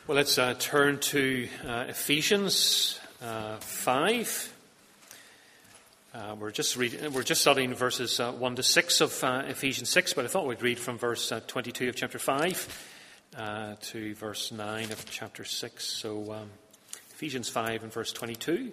Well, let's turn to Ephesians 5. We're just studying verses 1 to 6 of Ephesians 6, but I thought we'd read from verse 22 of chapter 5 to verse 9 of chapter 6. So Ephesians 5 and verse 22.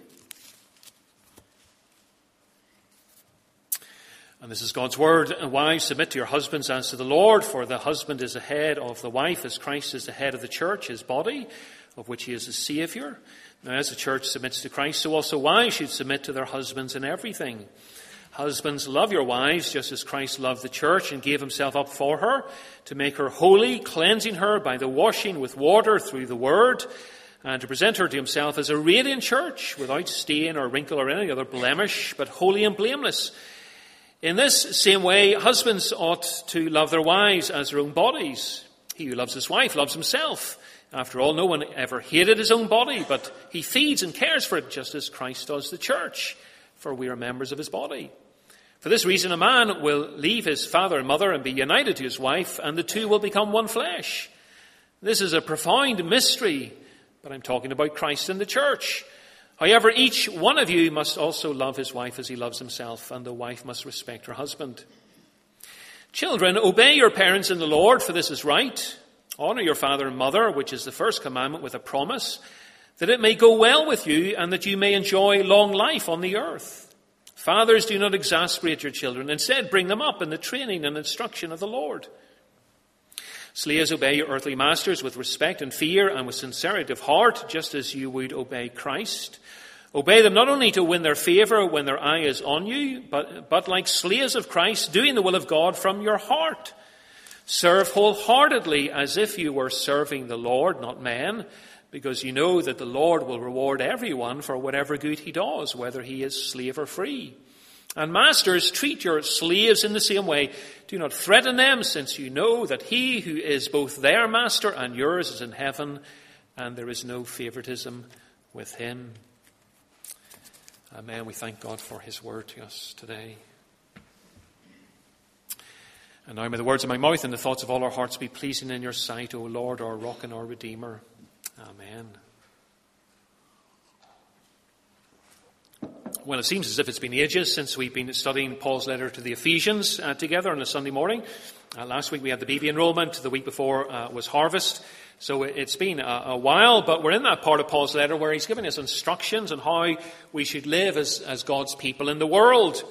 And this is God's word. Wives, submit to your husbands as to the Lord, for the husband is the head of the wife, as Christ is the head of the church, his body, of which he is the Saviour. Now, as the church submits to Christ, so also wives should submit to their husbands in everything. Husbands, love your wives, just as Christ loved the church and gave himself up for her, to make her holy, cleansing her by the washing with water through the word, and to present her to himself as a radiant church, without stain or wrinkle or any other blemish, but holy and blameless. In this same way, husbands ought to love their wives as their own bodies. He who loves his wife loves himself. After all, no one ever hated his own body, but he feeds and cares for it, just as Christ does the church, for we are members of his body. For this reason, a man will leave his father and mother and be united to his wife, and the two will become one flesh. This is a profound mystery, but I'm talking about Christ and the church. However, each one of you must also love his wife as he loves himself, and the wife must respect her husband. Children, obey your parents in the Lord, for this is right. Honor your father and mother, which is the first commandment with a promise, that it may go well with you and that you may enjoy long life on the earth. Fathers, do not exasperate your children. Instead, bring them up in the training and instruction of the Lord. Slaves, obey your earthly masters with respect and fear and with sincerity of heart, just as you would obey Christ. Obey them not only to win their favour when their eye is on you, but like slaves of Christ, doing the will of God from your heart. Serve wholeheartedly as if you were serving the Lord, not men, because you know that the Lord will reward everyone for whatever good he does, whether he is slave or free. And masters, treat your slaves in the same way. Do not threaten them, since you know that he who is both their master and yours is in heaven, and there is no favoritism with him. Amen. We thank God for his word to us today. And now may the words of my mouth and the thoughts of all our hearts be pleasing in your sight, O Lord, our rock and our redeemer. Amen. Well, it seems as if it's been ages since we've been studying Paul's letter to the Ephesians together on a Sunday morning. Last week we had the baby enrollment. The week before was harvest. So it's been a while, but we're in that part of Paul's letter where he's giving us instructions on how we should live as God's people in the world.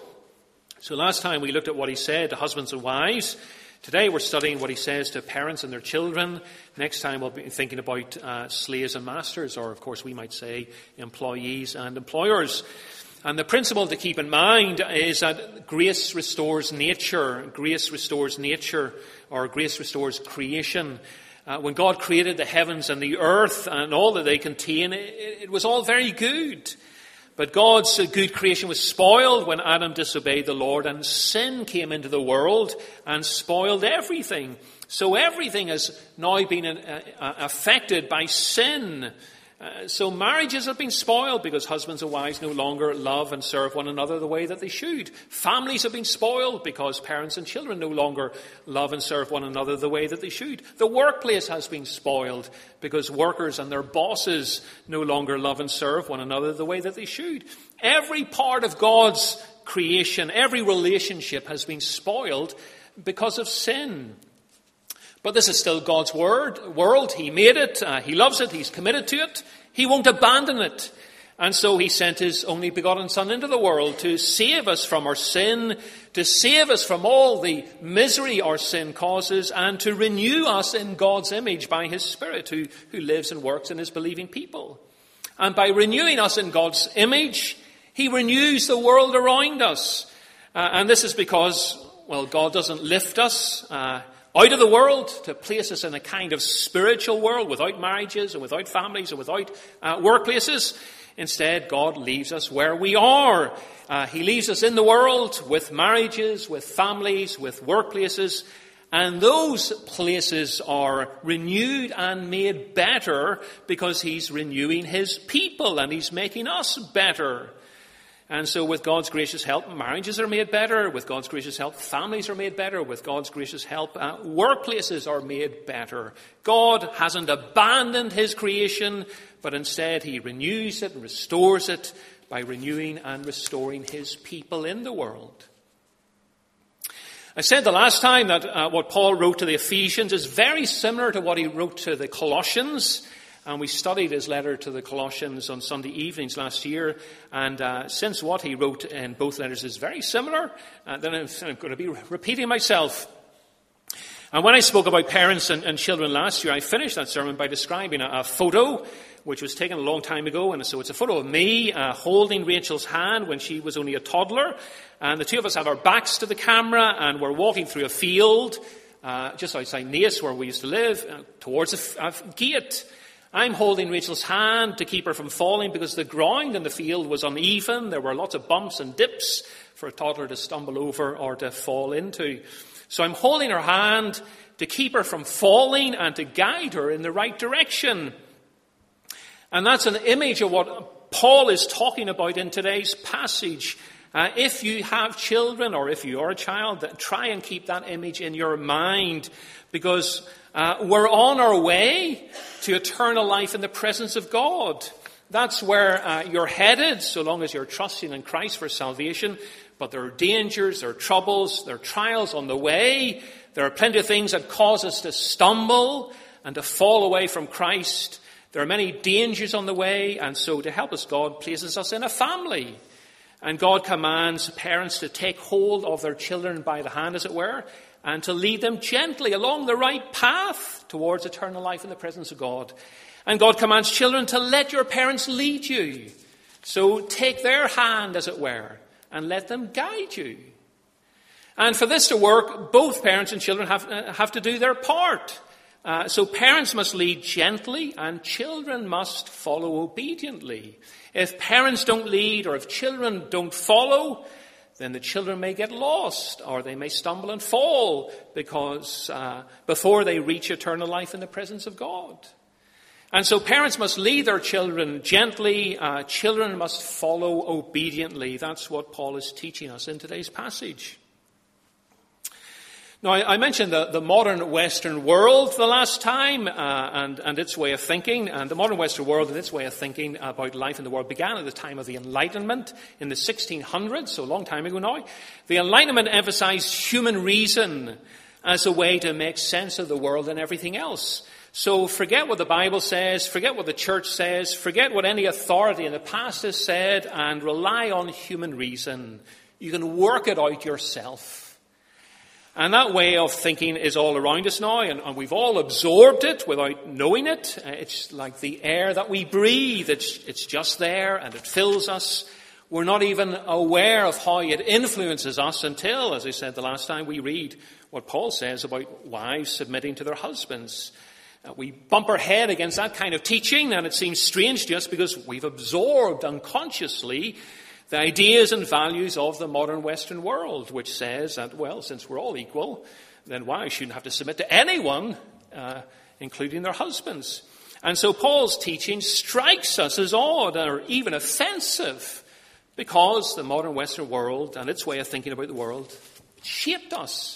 So last time we looked at what he said to husbands and wives. Today we're studying what he says to parents and their children. Next time we'll be thinking about slaves and masters, or of course we might say employees and employers. And the principle to keep in mind is that grace restores nature. Grace restores nature, or grace restores creation. When God created the heavens and the earth and all that they contain, it was all very good. But God's good creation was spoiled when Adam disobeyed the Lord, and sin came into the world and spoiled everything. So everything has now been affected by sin. So marriages have been spoiled because husbands and wives no longer love and serve one another the way that they should. Families have been spoiled because parents and children no longer love and serve one another the way that they should. The workplace has been spoiled because workers and their bosses no longer love and serve one another the way that they should. Every part of God's creation, every relationship has been spoiled because of sin. But this is still God's world. He made it. He loves it. He's committed to it. He won't abandon it. And so he sent his only begotten Son into the world to save us from our sin, to save us from all the misery our sin causes, and to renew us in God's image by his Spirit who lives and works in his believing people. And by renewing us in God's image, he renews the world around us. And this is because, well, God doesn't lift us out of the world to place us in a kind of spiritual world without marriages and without families and without workplaces. Instead, God leaves us where we are. He leaves us in the world with marriages, with families, with workplaces. And those places are renewed and made better because he's renewing his people and he's making us better. And so with God's gracious help, marriages are made better. With God's gracious help, families are made better. With God's gracious help, workplaces are made better. God hasn't abandoned his creation, but instead he renews it and restores it by renewing and restoring his people in the world. I said the last time that what Paul wrote to the Ephesians is very similar to what he wrote to the Colossians. And we studied his letter to the Colossians on Sunday evenings last year. And since what he wrote in both letters is very similar, then I'm going to be repeating myself. And when I spoke about parents and children last year, I finished that sermon by describing a photo which was taken a long time ago. And so it's a photo of me holding Rachel's hand when she was only a toddler. And the two of us have our backs to the camera, and we're walking through a field just outside Naas, where we used to live, towards a gate. I'm holding Rachel's hand to keep her from falling because the ground in the field was uneven. There were lots of bumps and dips for a toddler to stumble over or to fall into. So I'm holding her hand to keep her from falling and to guide her in the right direction. And that's an image of what Paul is talking about in today's passage. If you have children, or if you are a child, try and keep that image in your mind, because we're on our way to eternal life in the presence of God. That's where you're headed, so long as you're trusting in Christ for salvation. But there are dangers, there are troubles, there are trials on the way. There are plenty of things that cause us to stumble and to fall away from Christ. There are many dangers on the way, and so to help us, God places us in a family. And God commands parents to take hold of their children by the hand, as it were, and to lead them gently along the right path towards eternal life in the presence of God. And God commands children to let your parents lead you. So take their hand, as it were, and let them guide you. And for this to work, both parents and children have to do their part. So parents must lead gently, and children must follow obediently. If parents don't lead, or if children don't follow, then the children may get lost, or they may stumble and fall because before they reach eternal life in the presence of God. And so parents must lead their children gently. Children must follow obediently. That's what Paul is teaching us in today's passage. Now, I mentioned the modern Western world the last time and its way of thinking. And the modern Western world and its way of thinking about life in the world began at the time of the Enlightenment in the 1600s, so a long time ago now. The Enlightenment emphasized human reason as a way to make sense of the world and everything else. So forget what the Bible says, forget what the church says, forget what any authority in the past has said, and rely on human reason. You can work it out yourself. And that way of thinking is all around us now, and we've all absorbed it without knowing it. It's like the air that we breathe. It's just there, and it fills us. We're not even aware of how it influences us until, as I said the last time, we read what Paul says about wives submitting to their husbands. We bump our head against that kind of teaching, and it seems strange to us because we've absorbed unconsciously the ideas and values of the modern Western world, which says that, well, since we're all equal, then wives shouldn't have to submit to anyone, including their husbands. And so Paul's teaching strikes us as odd or even offensive because the modern Western world and its way of thinking about the world shaped us.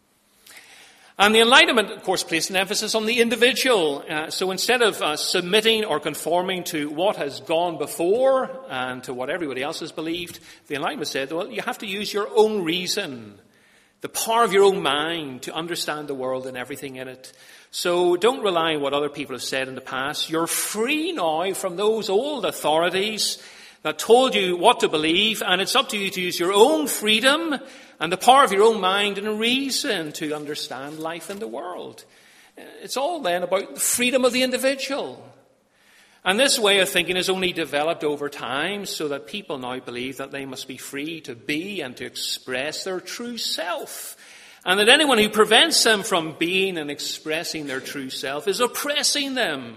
And the Enlightenment, of course, placed an emphasis on the individual. So instead of submitting or conforming to what has gone before and to what everybody else has believed, the Enlightenment said, well, you have to use your own reason, the power of your own mind to understand the world and everything in it. So don't rely on what other people have said in the past. You're free now from those old authorities that told you what to believe, and it's up to you to use your own freedom and the power of your own mind and reason to understand life in the world. It's all then about the freedom of the individual. And this way of thinking is only developed over time so that people now believe that they must be free to be and to express their true self. And that anyone who prevents them from being and expressing their true self is oppressing them.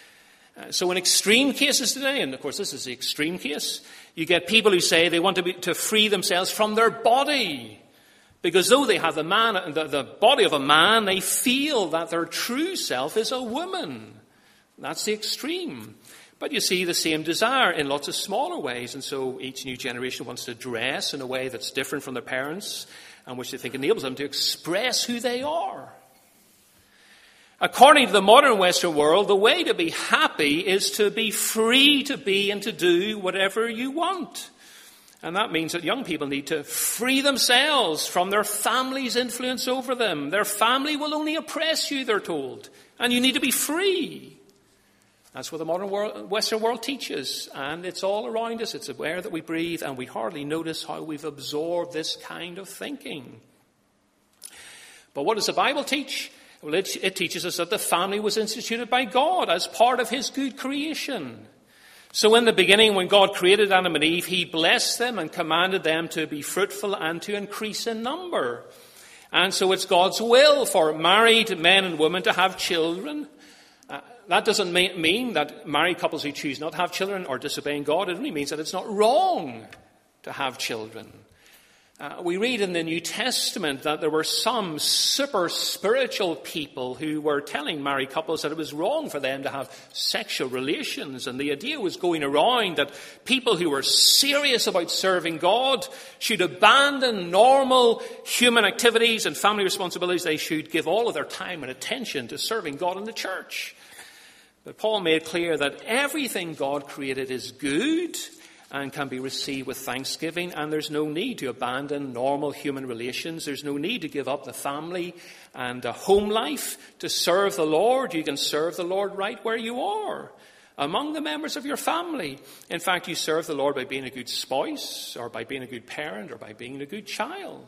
So in extreme cases today, and of course this is the extreme case, you get people who say they want to free themselves from their body. Because though they have the body of a man, they feel that their true self is a woman. That's the extreme. But you see the same desire in lots of smaller ways, and so each new generation wants to dress in a way that's different from their parents, and which they think enables them to express who they are. According to the modern Western world, the way to be happy is to be free to be and to do whatever you want. And that means that young people need to free themselves from their family's influence over them. Their family will only oppress you, they're told, and you need to be free. That's what the modern Western world teaches, and it's all around us. It's the air that we breathe, and we hardly notice how we've absorbed this kind of thinking. But what does the Bible teach? Well, it teaches us that the family was instituted by God as part of his good creation. So in the beginning, when God created Adam and Eve, he blessed them and commanded them to be fruitful and to increase in number. And so it's God's will for married men and women to have children. That doesn't mean that married couples who choose not to have children are disobeying God. It only means that it's not wrong to have children. We read in the New Testament that there were some super spiritual people who were telling married couples that it was wrong for them to have sexual relations. And the idea was going around that people who were serious about serving God should abandon normal human activities and family responsibilities. They should give all of their time and attention to serving God in the church. But Paul made clear that everything God created is good and can be received with thanksgiving, and there's no need to abandon normal human relations. There's no need to give up the family and home life to serve the Lord. You can serve the Lord right where you are, among the members of your family. In fact, you serve the Lord by being a good spouse, or by being a good parent, or by being a good child.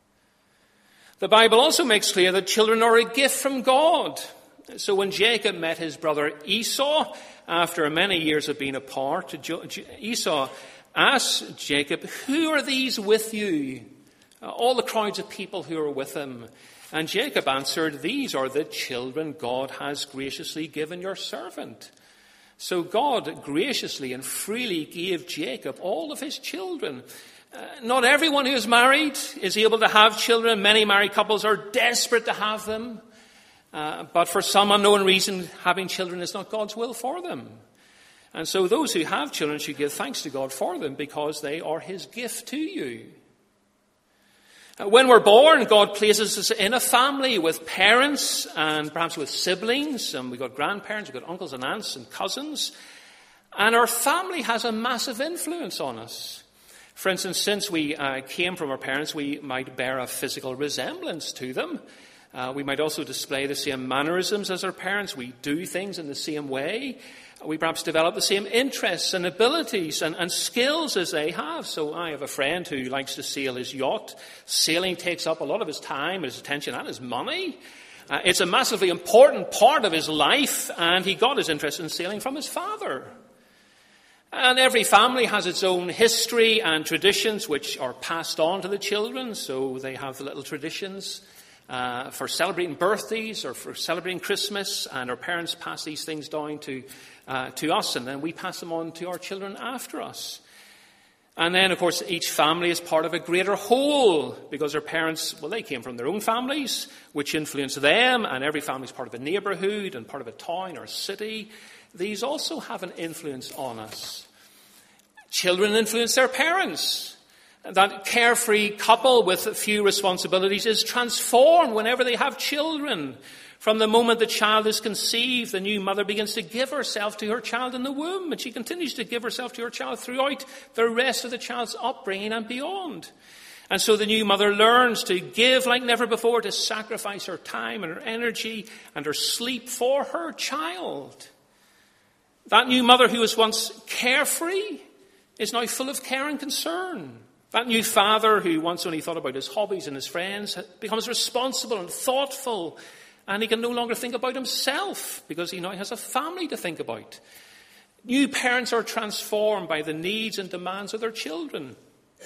The Bible also makes clear that children are a gift from God. So when Jacob met his brother Esau, after many years of being apart, Esau asked Jacob, "Who are these with you?" All the crowds of people who are with him. And Jacob answered, "These are the children God has graciously given your servant." So God graciously and freely gave Jacob all of his children. Not everyone who is married is able to have children. Many married couples are desperate to have them. But for some unknown reason, having children is not God's will for them. And so those who have children should give thanks to God for them because they are his gift to you. When we're born, God places us in a family with parents and perhaps with siblings. And we've got grandparents, we've got uncles and aunts and cousins. And our family has a massive influence on us. For instance, since we came from our parents, we might bear a physical resemblance to them. We might also display the same mannerisms as our parents. We do things in the same way. We perhaps develop the same interests and abilities and skills as they have. So I have a friend who likes to sail his yacht. Sailing takes up a lot of his time, his attention, and his money. It's a massively important part of his life, and he got his interest in sailing from his father. And every family has its own history and traditions which are passed on to the children. So they have the little traditions for celebrating birthdays or for celebrating Christmas, and our parents pass these things down to us, and then we pass them on to our children after us. And then, of course, each family is part of a greater whole, because their parents, well, they came from their own families, which influence them, and every family is part of a neighbourhood and part of a town or a city. These also have an influence on us. Children influence their parents. That carefree couple with few responsibilities is transformed whenever they have children. From the moment the child is conceived, the new mother begins to give herself to her child in the womb, and she continues to give herself to her child throughout the rest of the child's upbringing and beyond. And so the new mother learns to give like never before, to sacrifice her time and her energy and her sleep for her child. That new mother who was once carefree is now full of care and concern. That new father who once only thought about his hobbies and his friends becomes responsible and thoughtful, and he can no longer think about himself because he now has a family to think about. New parents are transformed by the needs and demands of their children.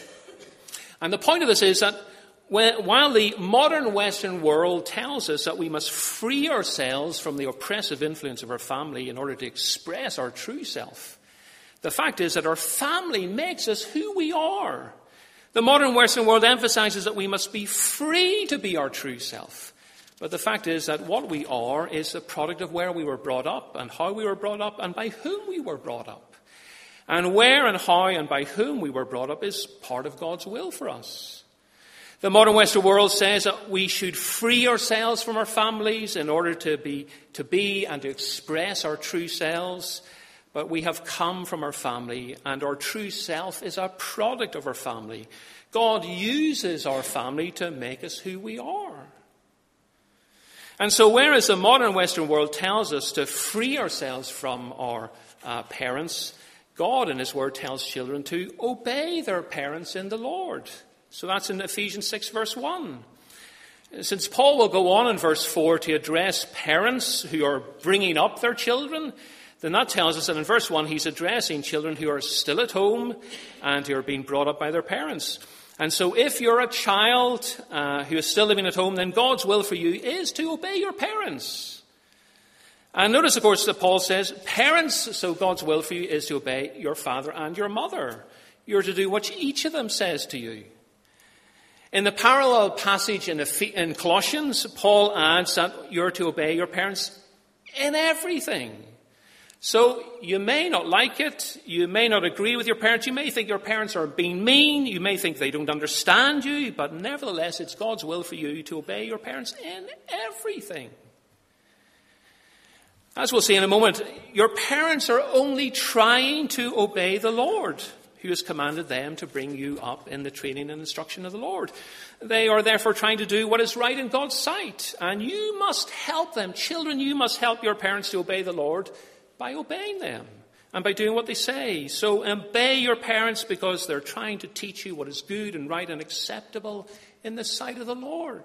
And the point of this is that while the modern Western world tells us that we must free ourselves from the oppressive influence of our family in order to express our true self, the fact is that our family makes us who we are. The modern Western world emphasizes that we must be free to be our true self. But the fact is that what we are is a product of where we were brought up and how we were brought up and by whom we were brought up. And where and how and by whom we were brought up is part of God's will for us. The modern Western world says that we should free ourselves from our families in order to be and to express our true selves. But we have come from our family, and our true self is a product of our family. God uses our family to make us who we are. And so whereas the modern Western world tells us to free ourselves from our parents, God in his word tells children to obey their parents in the Lord. So that's in Ephesians 6 verse 1. Since Paul will go on in verse 4 to address parents who are bringing up their children, then that tells us that in verse 1 he's addressing children who are still at home and who are being brought up by their parents. And so if you're a child who is still living at home, then God's will for you is to obey your parents. And notice, of course, that Paul says, parents, so God's will for you is to obey your father and your mother. You're to do what each of them says to you. In the parallel passage in Colossians, Paul adds that you're to obey your parents in everything. So you may not like it, you may not agree with your parents, you may think your parents are being mean, you may think they don't understand you, but nevertheless it's God's will for you to obey your parents in everything. As we'll see in a moment, your parents are only trying to obey the Lord, who has commanded them to bring you up in the training and instruction of the Lord. They are therefore trying to do what is right in God's sight, and you must help them. Children, you must help your parents to obey the Lord by obeying them and by doing what they say. So obey your parents because they're trying to teach you what is good and right and acceptable in the sight of the Lord.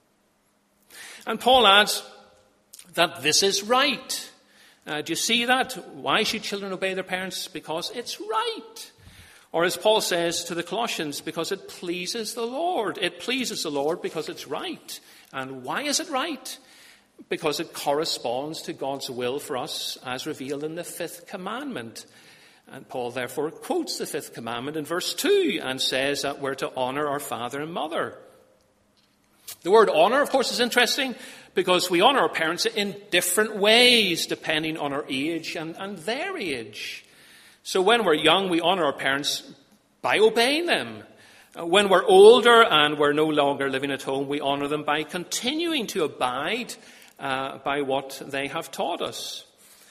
And Paul adds that this is right. Do you see that? Why should children obey their parents? Because it's right. Or as Paul says to the Colossians, because it pleases the Lord. It pleases the Lord because it's right. And why is it right? Because it corresponds to God's will for us as revealed in the fifth commandment. And Paul therefore quotes the fifth commandment in verse 2 and says that we're to honor our father and mother. The word honor, of course, is interesting because we honor our parents in different ways depending on our age and their age. So when we're young, we honor our parents by obeying them. When we're older and we're no longer living at home, we honor them by continuing to abide by what they have taught us.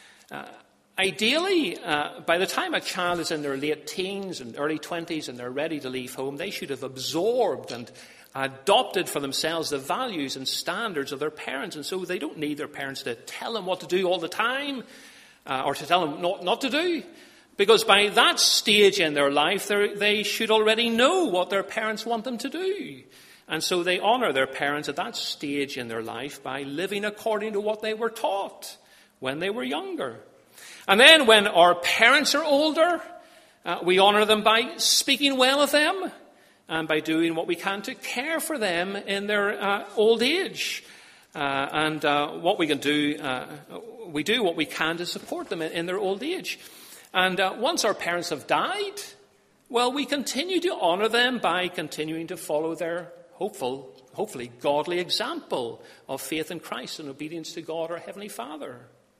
Ideally, by the time a child is in their late teens and early 20s and they're ready to leave home, they should have absorbed and adopted for themselves the values and standards of their parents. And so they don't need their parents to tell them what to do all the time or to tell them not to do. Because by that stage in their life, they should already know what their parents want them to do. And so they honor their parents at that stage in their life by living according to what they were taught when they were younger. And then when our parents are older, we honor them by speaking well of them and by doing what we can to care for them in their old age. And what we can do, we do what we can to support them in their old age. And once our parents have died, well, we continue to honor them by continuing to follow their hopefully godly example of faith in Christ and obedience to God, our Heavenly Father.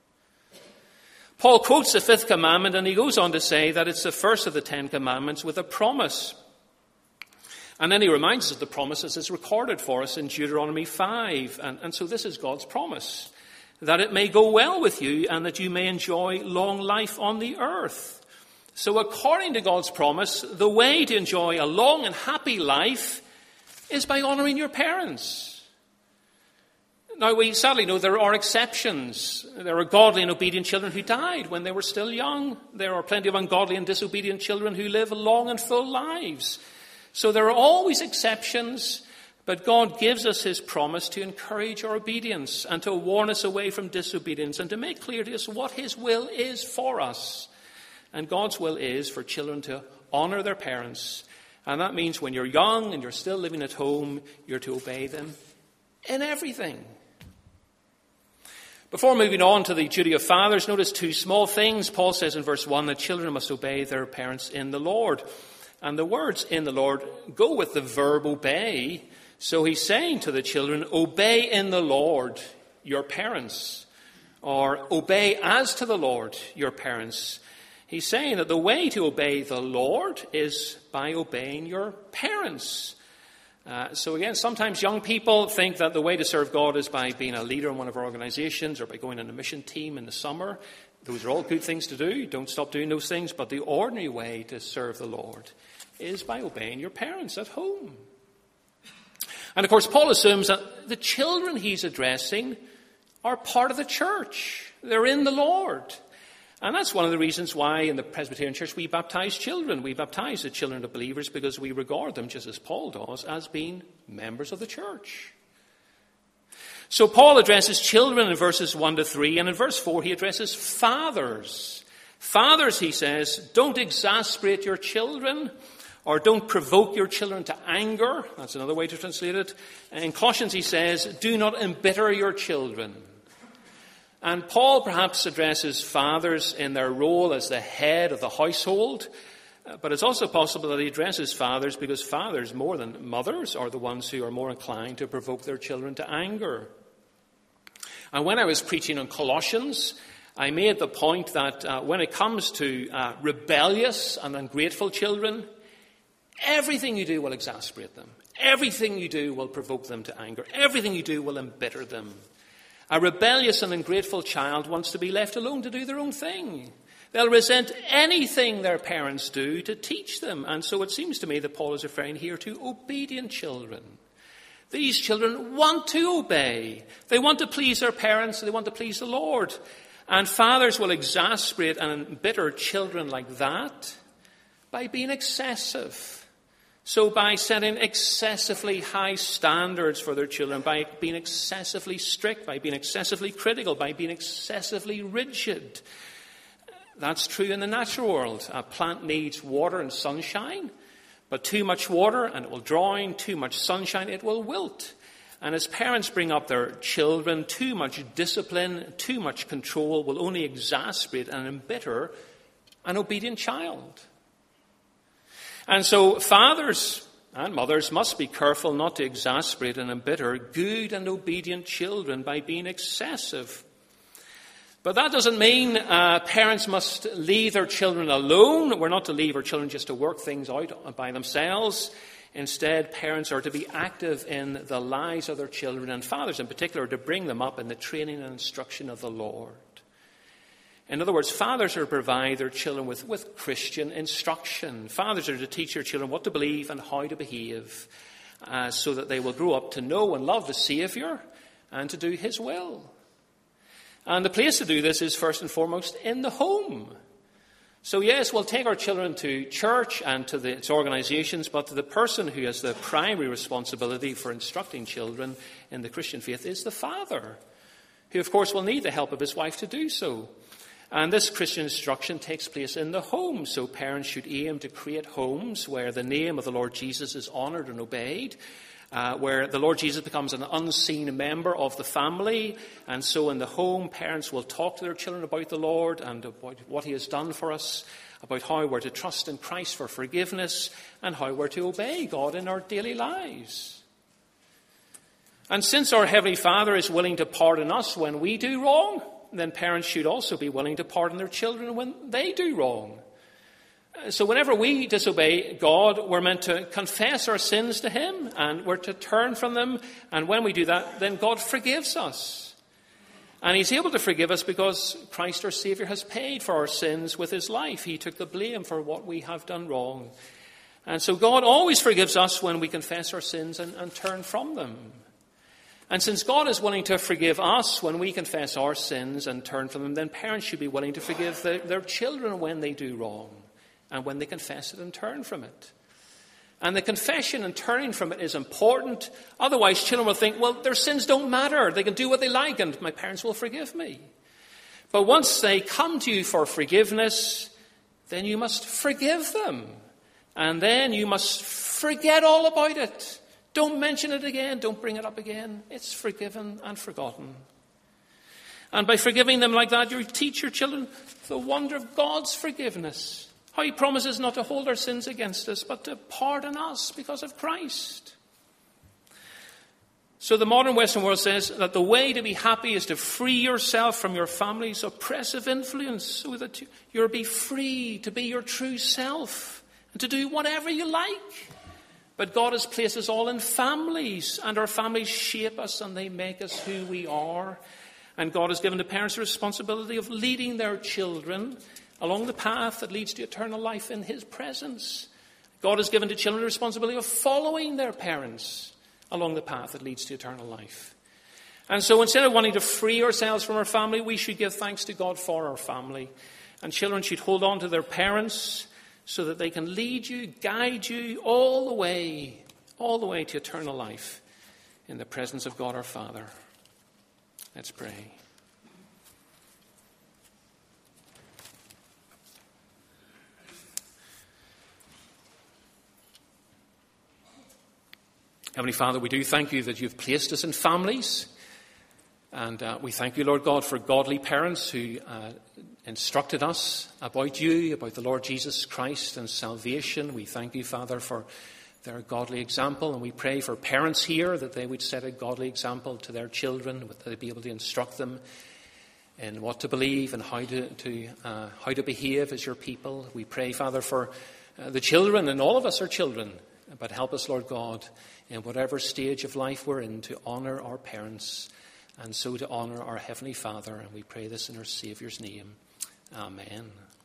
Paul quotes the fifth commandment and he goes on to say that it's the first of the 10 commandments with a promise. And then he reminds us of the promises as recorded for us in Deuteronomy 5. And so this is God's promise, that it may go well with you and that you may enjoy long life on the earth. So according to God's promise, the way to enjoy a long and happy life is by honoring your parents. Now, we sadly know there are exceptions. There are godly and obedient children who died when they were still young. There are plenty of ungodly and disobedient children who live long and full lives. So there are always exceptions, but God gives us his promise to encourage our obedience and to warn us away from disobedience and to make clear to us what his will is for us. And God's will is for children to honor their parents. And that means when you're young and you're still living at home, you're to obey them in everything. Before moving on to the duty of fathers, notice two small things. Paul says in verse 1 that children must obey their parents in the Lord. And the words in the Lord go with the verb obey. So he's saying to the children, obey in the Lord your parents, or obey as to the Lord your parents. He's saying that the way to obey the Lord is by obeying your parents. So again, sometimes young people think that the way to serve God is by being a leader in one of our organizations or by going on a mission team in the summer. Those are all good things to do. Don't stop doing those things. But the ordinary way to serve the Lord is by obeying your parents at home. And of course, Paul assumes that the children he's addressing are part of the church. They're in the Lord. And that's one of the reasons why in the Presbyterian Church we baptize children. We baptize the children of believers because we regard them, just as Paul does, as being members of the church. So Paul addresses children in verses 1 to 3, and in verse 4 he addresses fathers. Fathers, he says, don't exasperate your children, or don't provoke your children to anger. That's another way to translate it. In Colossians he says, do not embitter your children. And Paul perhaps addresses fathers in their role as the head of the household, but it's also possible that he addresses fathers because fathers, more than mothers, are the ones who are more inclined to provoke their children to anger. And when I was preaching on Colossians, I made the point that when it comes to rebellious and ungrateful children, everything you do will exasperate them. Everything you do will provoke them to anger. Everything you do will embitter them. A rebellious and ungrateful child wants to be left alone to do their own thing. They'll resent anything their parents do to teach them. And so it seems to me that Paul is referring here to obedient children. These children want to obey. They want to please their parents. They want to please the Lord. And fathers will exasperate and embitter children like that by being excessive. So by setting excessively high standards for their children, by being excessively strict, by being excessively critical, by being excessively rigid. That's true in the natural world. A plant needs water and sunshine, but too much water and it will drown, too much sunshine, it will wilt. And as parents bring up their children, too much discipline, too much control will only exasperate and embitter an obedient child. And so fathers and mothers must be careful not to exasperate and embitter good and obedient children by being excessive. But that doesn't mean parents must leave their children alone. We're not to leave our children just to work things out by themselves. Instead, parents are to be active in the lives of their children, and fathers in particular are to bring them up in the training and instruction of the Lord. In other words, fathers are to provide their children with Christian instruction. Fathers are to teach their children what to believe and how to behave so that they will grow up to know and love the Saviour and to do his will. And the place to do this is first and foremost in the home. So yes, we'll take our children to church and to its organisations, but the person who has the primary responsibility for instructing children in the Christian faith is the father, who of course will need the help of his wife to do so. And this Christian instruction takes place in the home. So parents should aim to create homes where the name of the Lord Jesus is honoured and obeyed, where the Lord Jesus becomes an unseen member of the family. And so in the home, parents will talk to their children about the Lord and about what he has done for us, about how we're to trust in Christ for forgiveness, and how we're to obey God in our daily lives. And since our Heavenly Father is willing to pardon us when we do wrong, then parents should also be willing to pardon their children when they do wrong. So whenever we disobey God, we're meant to confess our sins to him, and we're to turn from them. And when we do that, then God forgives us. And he's able to forgive us because Christ our Saviour has paid for our sins with his life. He took the blame for what we have done wrong. And so God always forgives us when we confess our sins and turn from them. And since God is willing to forgive us when we confess our sins and turn from them, then parents should be willing to forgive their children when they do wrong and when they confess it and turn from it. And the confession and turning from it is important. Otherwise, children will think, well, their sins don't matter. They can do what they like and my parents will forgive me. But once they come to you for forgiveness, then you must forgive them. And then you must forget all about it. Don't mention it again. Don't bring it up again. It's forgiven and forgotten. And by forgiving them like that, you teach your children the wonder of God's forgiveness. How he promises not to hold our sins against us, but to pardon us because of Christ. So the modern Western world says that the way to be happy is to free yourself from your family's oppressive influence so that you'll be free to be your true self and to do whatever you like. But God has placed us all in families, and our families shape us and they make us who we are. And God has given the parents the responsibility of leading their children along the path that leads to eternal life in his presence. God has given the children the responsibility of following their parents along the path that leads to eternal life. And so instead of wanting to free ourselves from our family, we should give thanks to God for our family. And children should hold on to their parents so that they can lead you, guide you all the way to eternal life in the presence of God our Father. Let's pray. Heavenly Father, we do thank you that you've placed us in families. And we thank you, Lord God, for godly parents who instructed us about you, about the Lord Jesus Christ and salvation. We thank you, Father, for their godly example. And we pray for parents here that they would set a godly example to their children, that they'd be able to instruct them in what to believe and how to behave as your people. We pray, Father, for the children, and all of us are children. But help us, Lord God, in whatever stage of life we're in, to honour our parents and so to honour our Heavenly Father. And we pray this in our Saviour's name. Amen.